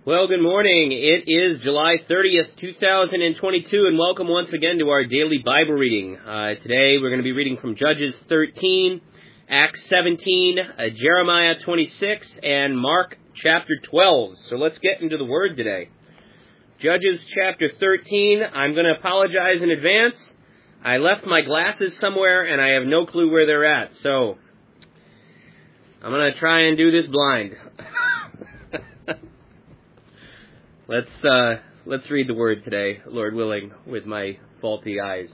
Well, good morning. It is July 30th, 2022, and welcome once again to our daily Bible reading. Today we're going to be reading from Judges 13, Acts 17, Jeremiah 26, and Mark chapter 12. So let's get into the Word today. Judges chapter 13, I'm going to apologize in advance. I left my glasses somewhere, and I have no clue where they're at, so I'm going to try and do this blind. Let's read the Word today, Lord willing, with my faulty eyes.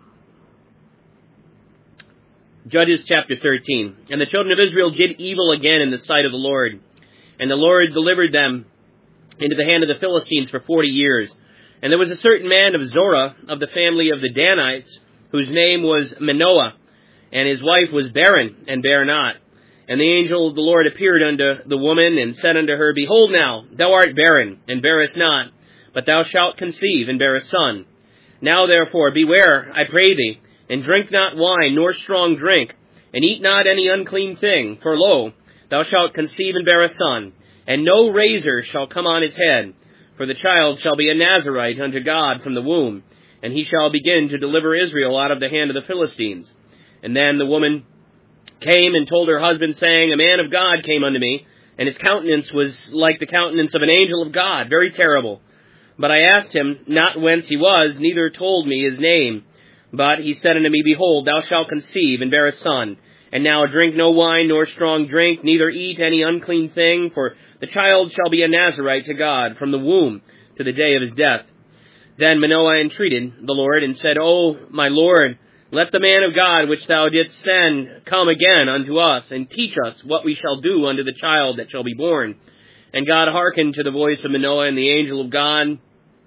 Judges chapter 13. And the children of Israel did evil again in the sight of the Lord. And the Lord delivered them into the hand of the Philistines for 40 years. And there was a certain man of Zorah, of the family of the Danites, whose name was Manoah. And his wife was barren, and bare not. And the angel of the Lord appeared unto the woman, and said unto her, Behold now, thou art barren, and bearest not, but thou shalt conceive, and bear a son. Now therefore beware, I pray thee, and drink not wine, nor strong drink, and eat not any unclean thing, for lo, thou shalt conceive and bear a son, and no razor shall come on his head, for the child shall be a Nazarite unto God from the womb, and he shall begin to deliver Israel out of the hand of the Philistines. And then the woman came and told her husband, saying, A man of God came unto me, and his countenance was like the countenance of an angel of God, very terrible. But I asked him not whence he was, neither told me his name. But he said unto me, Behold, thou shalt conceive, and bear a son. And now drink no wine, nor strong drink, neither eat any unclean thing, for the child shall be a Nazarite to God from the womb to the day of his death. Then Manoah entreated the Lord, and said, O my Lord, let the man of God which thou didst send come again unto us, and teach us what we shall do unto the child that shall be born. And God hearkened to the voice of Manoah and the angel of God. And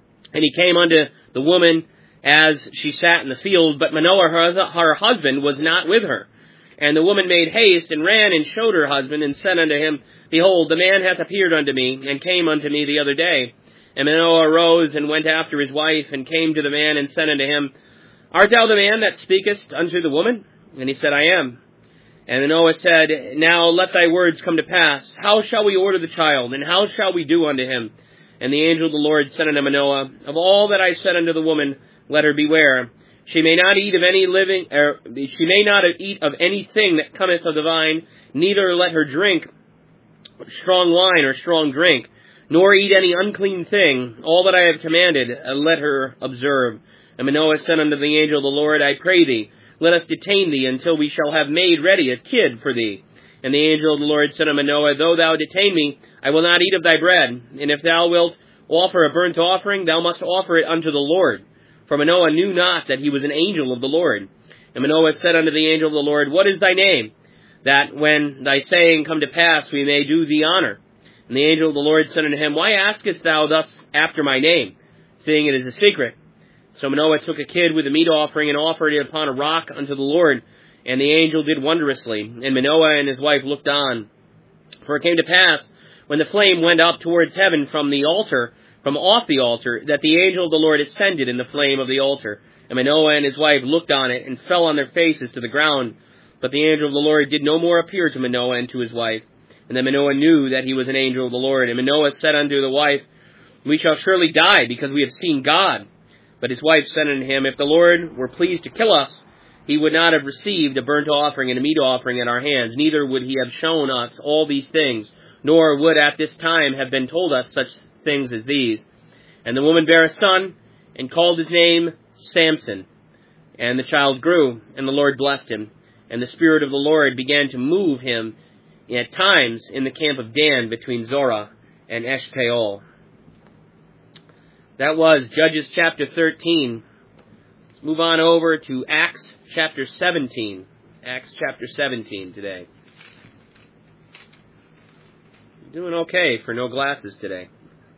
he came unto the woman as she sat in the field, but Manoah her husband was not with her. And the woman made haste, and ran and showed her husband, and said unto him, Behold, the man hath appeared unto me, and came unto me the other day. And Manoah arose, and went after his wife, and came to the man, and said unto him, Art thou the man that speakest unto the woman? And he said, I am. And Manoah said, Now let thy words come to pass. How shall we order the child, and how shall we do unto him? And the angel of the Lord said unto Manoah, Of all that I said unto the woman, let her beware. She may not eat of anything that cometh of the vine, neither let her drink strong wine or strong drink, nor eat any unclean thing. All that I have commanded, let her observe. And Manoah said unto the angel of the Lord, I pray thee, let us detain thee until we shall have made ready a kid for thee. And the angel of the Lord said unto Manoah, Though thou detain me, I will not eat of thy bread. And if thou wilt offer a burnt offering, thou must offer it unto the Lord. For Manoah knew not that he was an angel of the Lord. And Manoah said unto the angel of the Lord, What is thy name? That when thy saying come to pass, we may do thee honor. And the angel of the Lord said unto him, Why askest thou thus after my name, seeing it is a secret? So Manoah took a kid with a meat offering, and offered it upon a rock unto the Lord. And the angel did wondrously. And Manoah and his wife looked on. For it came to pass, when the flame went up towards heaven from off the altar, that the angel of the Lord ascended in the flame of the altar. And Manoah and his wife looked on it, and fell on their faces to the ground. But the angel of the Lord did no more appear to Manoah and to his wife. And then Manoah knew that he was an angel of the Lord. And Manoah said unto the wife, We shall surely die, because we have seen God. But his wife said unto him, If the Lord were pleased to kill us, he would not have received a burnt offering and a meat offering at our hands, neither would he have shown us all these things, nor would at this time have been told us such things as these. And the woman bare a son, and called his name Samson. And the child grew, and the Lord blessed him. And the Spirit of the Lord began to move him at times in the camp of Dan between Zorah and Eshtaol. That was Judges chapter 13. Let's move on over to Acts chapter 17. Acts chapter 17 today. Doing okay for no glasses today.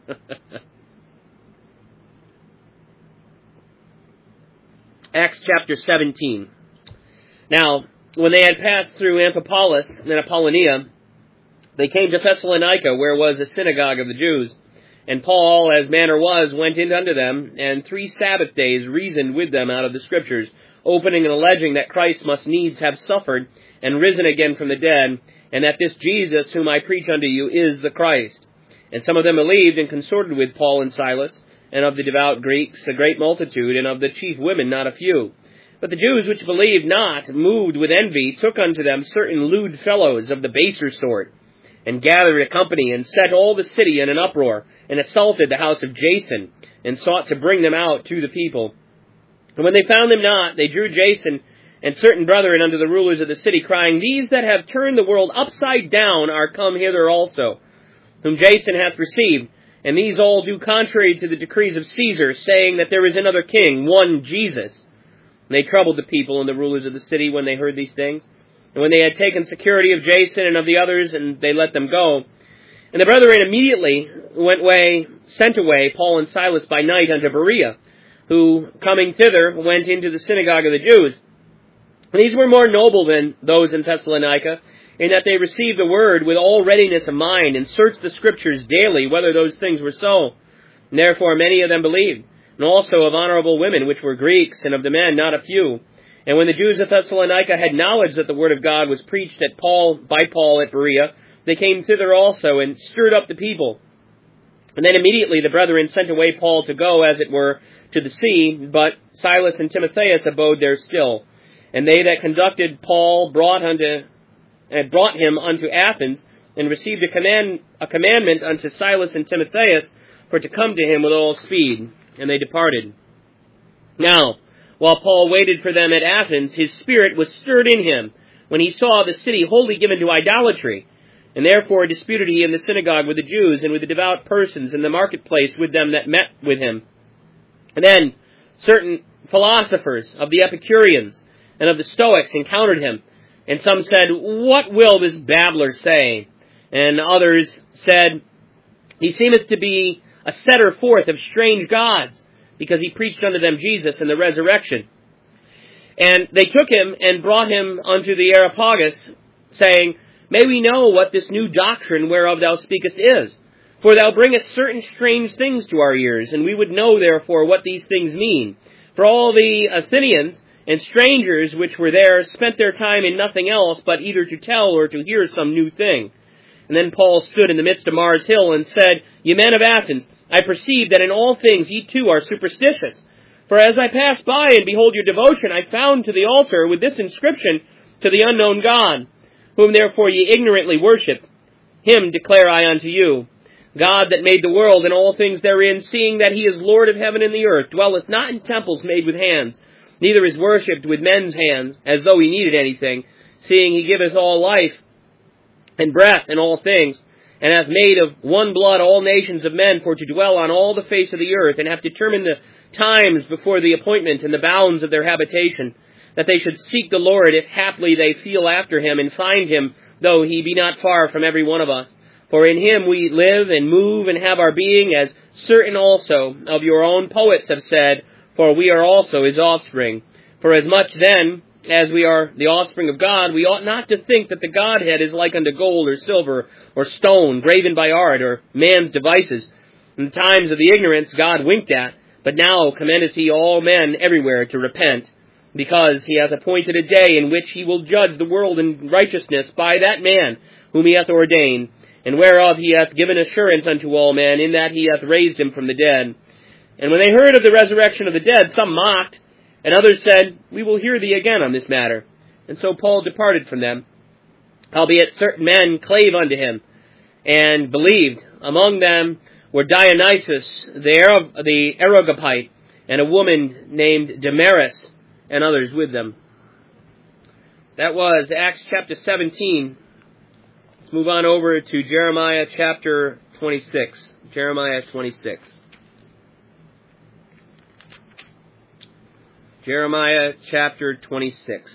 Acts chapter 17. Now, when they had passed through Amphipolis and Apollonia, they came to Thessalonica, where was a synagogue of the Jews. And Paul, as manner was, went in unto them, and 3 Sabbath days reasoned with them out of the Scriptures, opening and alleging that Christ must needs have suffered and risen again from the dead, and that this Jesus whom I preach unto you is the Christ. And some of them believed and consorted with Paul and Silas, and of the devout Greeks a great multitude, and of the chief women not a few. But the Jews which believed not, moved with envy, took unto them certain lewd fellows of the baser sort, and gathered a company, and set all the city in an uproar, and assaulted the house of Jason, and sought to bring them out to the people. And when they found them not, they drew Jason and certain brethren unto the rulers of the city, crying, These that have turned the world upside down are come hither also, whom Jason hath received, and these all do contrary to the decrees of Caesar, saying that there is another king, one Jesus. And they troubled the people and the rulers of the city when they heard these things. And when they had taken security of Jason and of the others, and they let them go. And the brethren immediately sent away Paul and Silas by night unto Berea, who, coming thither, went into the synagogue of the Jews. And these were more noble than those in Thessalonica, in that they received the word with all readiness of mind, and searched the Scriptures daily whether those things were so. And therefore many of them believed, and also of honorable women, which were Greeks, and of the men not a few. And when the Jews of Thessalonica had knowledge that the word of God was preached by Paul at Berea, they came thither also, and stirred up the people. And then immediately the brethren sent away Paul to go, as it were, to the sea, but Silas and Timotheus abode there still. And they that conducted Paul brought him unto Athens, and received a commandment unto Silas and Timotheus for to come to him with all speed. And they departed. Now, while Paul waited for them at Athens, his spirit was stirred in him, when he saw the city wholly given to idolatry. And therefore disputed he in the synagogue with the Jews, and with the devout persons in the marketplace with them that met with him. And then certain philosophers of the Epicureans and of the Stoics encountered him. And some said, What will this babbler say? And others said, He seemeth to be a setter forth of strange gods, because he preached unto them Jesus and the resurrection. And they took him and brought him unto the Areopagus, saying, May we know what this new doctrine whereof thou speakest is? For thou bringest certain strange things to our ears, and we would know therefore what these things mean. For all the Athenians and strangers which were there spent their time in nothing else but either to tell or to hear some new thing. And then Paul stood in the midst of Mars Hill and said, Ye men of Athens, I perceive that in all things ye too are superstitious. For as I passed by and behold your devotion, I found to the altar with this inscription, To the unknown God, whom therefore ye ignorantly worship. Him declare I unto you, God that made the world and all things therein, seeing that he is Lord of heaven and the earth, dwelleth not in temples made with hands, neither is worshipped with men's hands, as though he needed anything, seeing he giveth all life and breath and all things, and hath made of one blood all nations of men for to dwell on all the face of the earth, and hath determined the times before the appointment and the bounds of their habitation, that they should seek the Lord, if haply they feel after him, and find him, though he be not far from every one of us. For in him we live and move and have our being, as certain also of your own poets have said, for we are also his offspring. For as much then as we are the offspring of God, we ought not to think that the Godhead is like unto gold or silver or stone, graven by art, or man's devices. In the times of the ignorance God winked at, but now commendeth he all men everywhere to repent, because he hath appointed a day in which he will judge the world in righteousness by that man whom he hath ordained, and whereof he hath given assurance unto all men, in that he hath raised him from the dead. And when they heard of the resurrection of the dead, some mocked, and others said, We will hear thee again on this matter. And so Paul departed from them. Howbeit certain men clave unto him, and believed. Among them were Dionysius the Areopagite, and a woman named Damaris, and others with them. That was Acts chapter 17. Let's move on over to Jeremiah chapter 26. Jeremiah 26. Jeremiah chapter 26.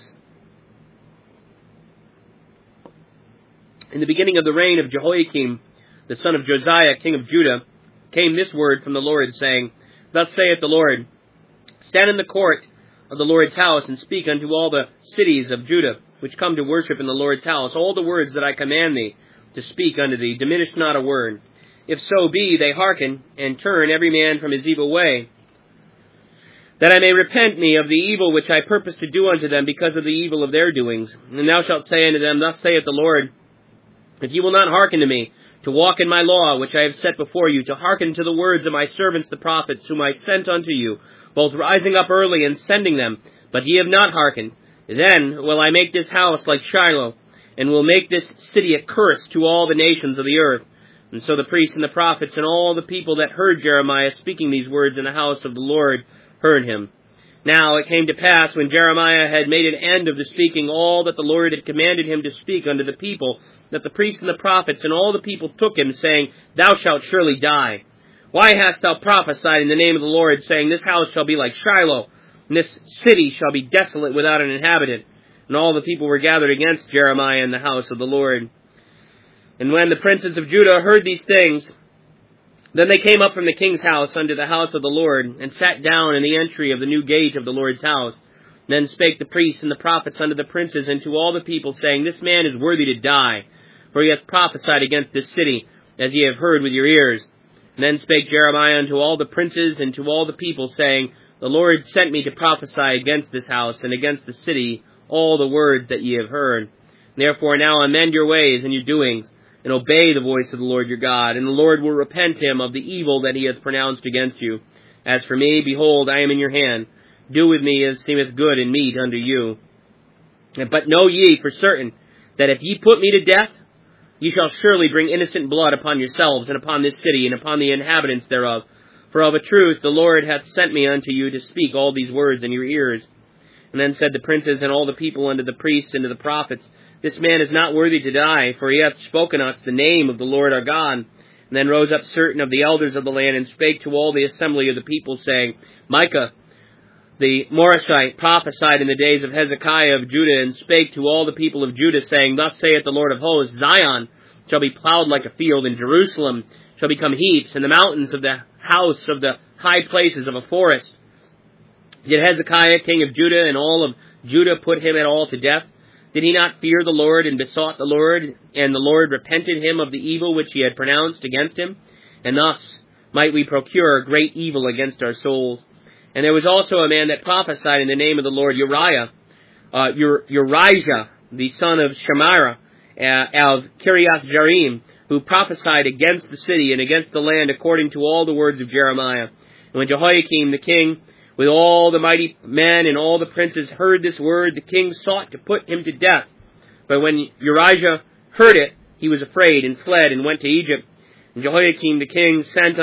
In the beginning of the reign of Jehoiakim, the son of Josiah, king of Judah, came this word from the Lord, saying, Thus saith the Lord, Stand in the court of the Lord's house, and speak unto all the cities of Judah, which come to worship in the Lord's house, all the words that I command thee to speak unto thee, diminish not a word. If so be they hearken, and turn every man from his evil way, that I may repent me of the evil which I purpose to do unto them because of the evil of their doings. And thou shalt say unto them, Thus saith the Lord, If you will not hearken to me, to walk in my law, which I have set before you, to hearken to the words of my servants the prophets, whom I sent unto you, both rising up early and sending them, but ye have not hearkened, then will I make this house like Shiloh, and will make this city a curse to all the nations of the earth. And so the priests and the prophets and all the people that heard Jeremiah speaking these words in the house of the Lord heard him. Now it came to pass, when Jeremiah had made an end of the speaking all that the Lord had commanded him to speak unto the people, that the priests and the prophets and all the people took him, saying, Thou shalt surely die. Why hast thou prophesied in the name of the Lord, saying, This house shall be like Shiloh, and this city shall be desolate without an inhabitant? And all the people were gathered against Jeremiah in the house of the Lord. And when the princes of Judah heard these things, then they came up from the king's house unto the house of the Lord, and sat down in the entry of the new gate of the Lord's house. Then spake the priests and the prophets unto the princes and to all the people, saying, This man is worthy to die, for he hath prophesied against this city, as ye have heard with your ears. And then spake Jeremiah unto all the princes and to all the people, saying, The Lord sent me to prophesy against this house and against the city all the words that ye have heard. Therefore now amend your ways and your doings, and obey the voice of the Lord your God, and the Lord will repent him of the evil that he hath pronounced against you. As for me, behold, I am in your hand. Do with me as seemeth good and meet unto you. But know ye for certain, that if ye put me to death, ye shall surely bring innocent blood upon yourselves, and upon this city, and upon the inhabitants thereof. For of a truth the Lord hath sent me unto you to speak all these words in your ears. And then said the princes and all the people unto the priests and to the prophets, This man is not worthy to die, for he hath spoken us the name of the Lord our God. And then rose up certain of the elders of the land, and spake to all the assembly of the people, saying, Micah the Morashite prophesied in the days of Hezekiah of Judah, and spake to all the people of Judah, saying, Thus saith the Lord of hosts, Zion shall be plowed like a field, and Jerusalem shall become heaps, and the mountains of the house of the high places of a forest. Did Hezekiah king of Judah and all of Judah put him at all to death? Did he not fear the Lord, and besought the Lord, and the Lord repented him of the evil which he had pronounced against him? And thus might we procure great evil against our souls. And there was also a man that prophesied in the name of the Lord, Uriah, the son of Shemira, of Kiriath Jearim, who prophesied against the city and against the land according to all the words of Jeremiah. And when Jehoiakim the king, with all the mighty men and all the princes, heard this word, the king sought to put him to death. But when Uriah heard it, he was afraid, and fled, and went to Egypt. And Jehoiakim the king sent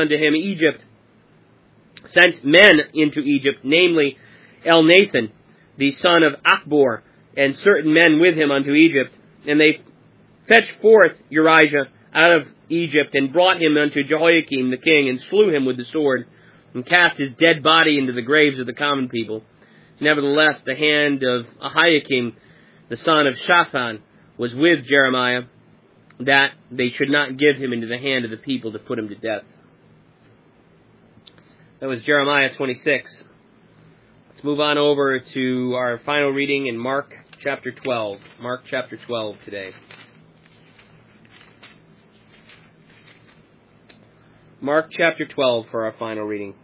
men into Egypt, namely Elnathan, the son of Achbor, and certain men with him unto Egypt. And they fetched forth Uriah out of Egypt, and brought him unto Jehoiakim the king, and slew him with the sword, and cast his dead body into the graves of the common people. Nevertheless, the hand of Ahikam, the son of Shaphan, was with Jeremiah, that they should not give him into the hand of the people to put him to death. That was Jeremiah 26. Let's move on over to our final reading in Mark chapter 12. Mark chapter 12 today. Mark chapter 12 for our final reading.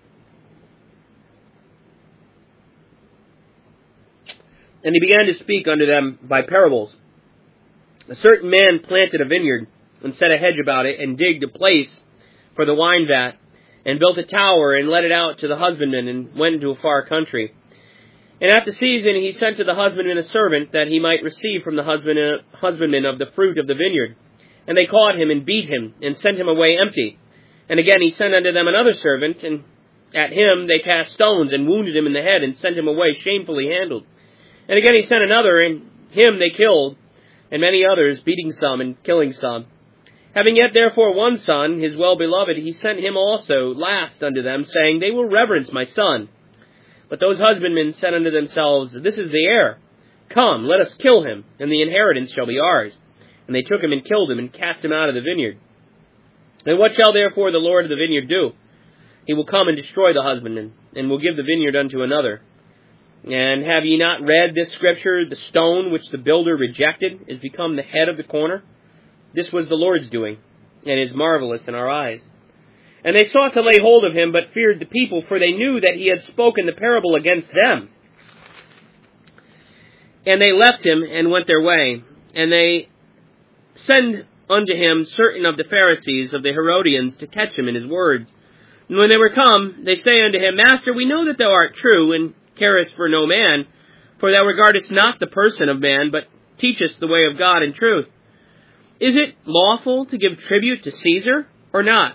And he began to speak unto them by parables. A certain man planted a vineyard, and set a hedge about it, and digged a place for the wine vat, and built a tower, and let it out to the husbandman, and went into a far country. And at the season he sent to the husbandman a servant, that he might receive from the husbandman of the fruit of the vineyard. And they caught him, and beat him, and sent him away empty. And again he sent unto them another servant, and at him they cast stones, and wounded him in the head, and sent him away shamefully handled. And again he sent another, and him they killed, and many others, beating some and killing some. Having yet therefore one son, his well-beloved, he sent him also last unto them, saying, They will reverence my son. But those husbandmen said unto themselves, This is the heir. Come, let us kill him, and the inheritance shall be ours. And they took him and killed him, and cast him out of the vineyard. And what shall therefore the Lord of the vineyard do? He will come and destroy the husbandman, and will give the vineyard unto another. And have ye not read this scripture, The stone which the builder rejected is become the head of the corner? This was the Lord's doing, and is marvelous in our eyes. And they sought to lay hold of him, but feared the people, for they knew that he had spoken the parable against them. And they left him, and went their way. And they send unto him certain of the Pharisees of the Herodians to catch him in his words. And when they were come, they say unto him, Master, we know that thou art true, and carest for no man, for thou regardest not the person of man, but teachest the way of God in truth. Is it lawful to give tribute to Caesar, or not?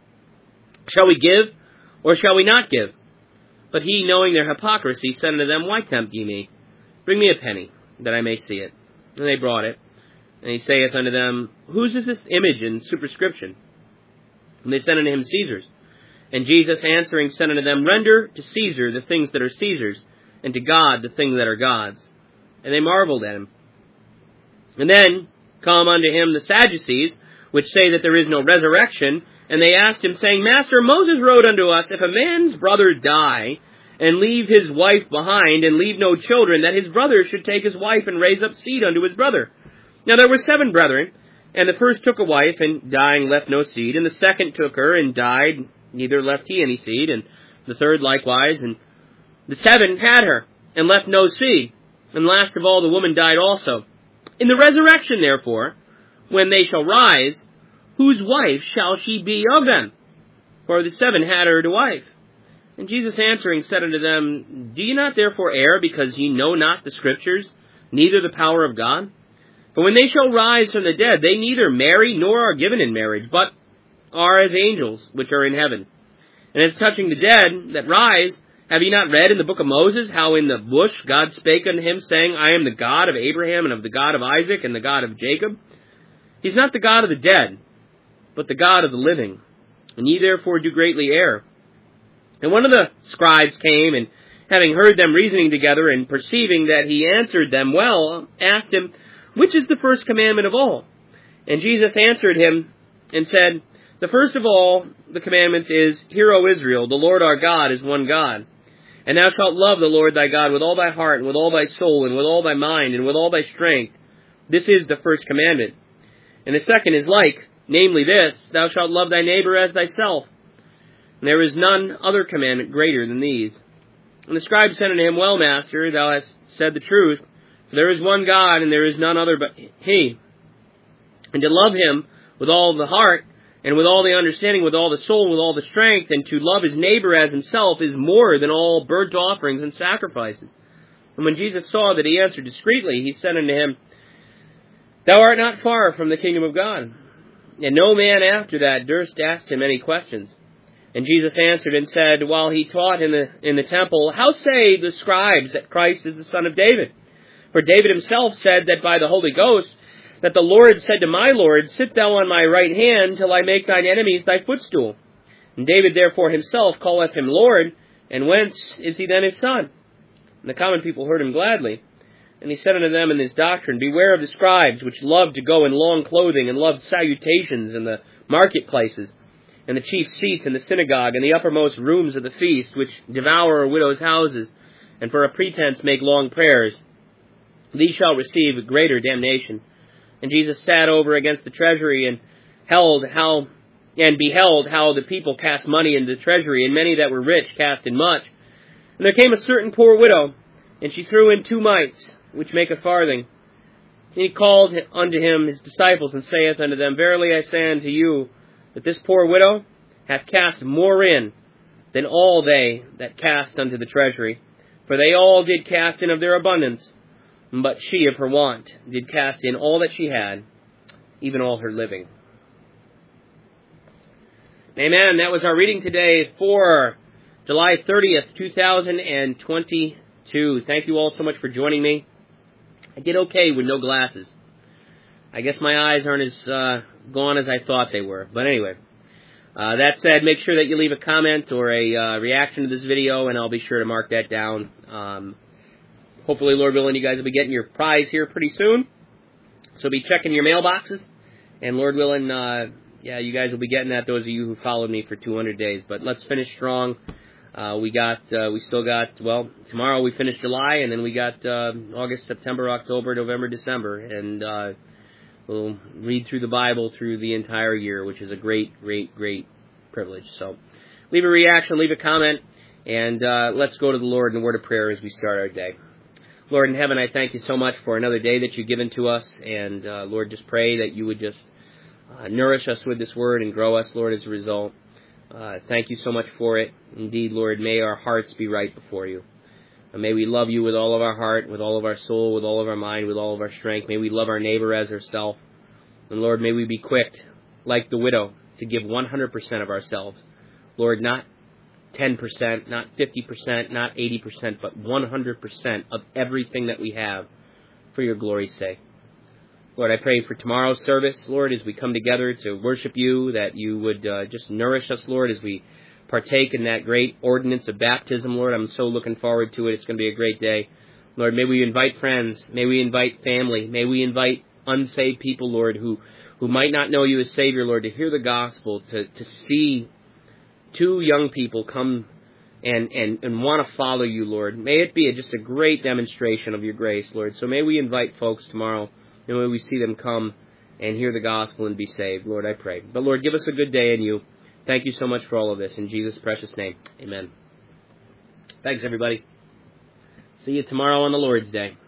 Shall we give, or shall we not give? But he, knowing their hypocrisy, said unto them, Why tempt ye me? Bring me a penny, that I may see it. And they brought it. And he saith unto them, Whose is this image and superscription? And they said unto him, Caesar's. And Jesus answering said unto them, Render to Caesar the things that are Caesar's, and to God the things that are God's. And they marveled at him. And then come unto him the Sadducees, which say that there is no resurrection, and they asked him, saying, Master, Moses wrote unto us, If a man's brother die, and leave his wife behind, and leave no children, that his brother should take his wife and raise up seed unto his brother. Now there were 7 brethren, and the first took a wife, and dying left no seed, and the second took her, and died, neither left he any seed, and the third likewise, and the 7 had her, and left no seed, and last of all the woman died also. In the resurrection, therefore, when they shall rise, whose wife shall she be of them? For the 7 had her to wife. And Jesus answering said unto them, Do ye not therefore err, because ye know not the Scriptures, neither the power of God? For when they shall rise from the dead, they neither marry nor are given in marriage, but are as angels which are in heaven. And as touching the dead that rise, have ye not read in the book of Moses, how in the bush God spake unto him, saying, I am the God of Abraham, and of the God of Isaac, and the God of Jacob? He's not the God of the dead, but the God of the living. And ye therefore do greatly err. And one of the scribes came, and having heard them reasoning together, and perceiving that he answered them well, asked him, Which is the first commandment of all? And Jesus answered him, and said, The first of all the commandments is, Hear, O Israel, the Lord our God is one God. And thou shalt love the Lord thy God with all thy heart, and with all thy soul, and with all thy mind, and with all thy strength. This is the first commandment. And the second is like, namely this, Thou shalt love thy neighbor as thyself. And there is none other commandment greater than these. And the scribe said unto him, Well, Master, thou hast said the truth. For there is one God, and there is none other but he. And to love him with all the heart, and with all the understanding, with all the soul, and with all the strength, and to love his neighbor as himself is more than all burnt offerings and sacrifices. And when Jesus saw that he answered discreetly, he said unto him, Thou art not far from the kingdom of God. And no man after that durst ask him any questions. And Jesus answered and said, while he taught in the temple, How say the scribes that Christ is the son of David? For David himself said that by the Holy Ghost, that the Lord said to my Lord, Sit thou on my right hand, till I make thine enemies thy footstool. And David therefore himself calleth him Lord, and whence is he then his son? And the common people heard him gladly. And he said unto them in his doctrine, Beware of the scribes, which love to go in long clothing, and love salutations in the marketplaces, and the chief seats in the synagogue, and the uppermost rooms of the feast, which devour widows' houses, and for a pretense make long prayers. These shall receive greater damnation. And Jesus sat over against the treasury, and beheld how the people cast money into the treasury, and many that were rich cast in much. And there came a certain poor widow, and she threw in 2 mites, which make a farthing. And he called unto him his disciples, and saith unto them, Verily I say unto you, that this poor widow hath cast more in than all they that cast unto the treasury. For they all did cast in of their abundance, but she of her want did cast in all that she had, even all her living. Amen. That was our reading today for July 30th, 2022. Thank you all so much for joining me. I did okay with no glasses. I guess my eyes aren't as gone as I thought they were. But anyway, that said, make sure that you leave a comment or a reaction to this video, and I'll be sure to mark that down. Hopefully, Lord willing, you guys will be getting your prize here pretty soon. So be checking your mailboxes. And Lord willing, you guys will be getting that, those of you who followed me for 200 days. But let's finish strong. We still got, tomorrow we finish July, and then we got August, September, October, November, December. And we'll read through the Bible through the entire year, which is a great, great, great privilege. So leave a reaction, leave a comment, and let's go to the Lord in a word of prayer as we start our day. Lord in heaven, I thank you so much for another day that you've given to us. And, Lord, just pray that you would just nourish us with this word and grow us, Lord, as a result. Thank you so much for it. Indeed, Lord, may our hearts be right before you. And may we love you with all of our heart, with all of our soul, with all of our mind, with all of our strength. May we love our neighbor as ourselves. And, Lord, may we be quick, like the widow, to give 100% of ourselves. Lord, not 10%, not 50%, not 80%, but 100% of everything that we have for your glory's sake. Lord, I pray for tomorrow's service, Lord, as we come together to worship you, that you would just nourish us, Lord, as we partake in that great ordinance of baptism, Lord. I'm so looking forward to it. It's going to be a great day. Lord, may we invite friends. May we invite family. May we invite unsaved people, Lord, who might not know you as Savior, Lord, to hear the gospel, to see two young people come and want to follow you, Lord. May it be just a great demonstration of your grace, Lord. So may we invite folks tomorrow, and may we see them come and hear the gospel and be saved, Lord, I pray. But, Lord, give us a good day in you. Thank you so much for all of this. In Jesus' precious name, amen. Thanks, everybody. See you tomorrow on the Lord's Day.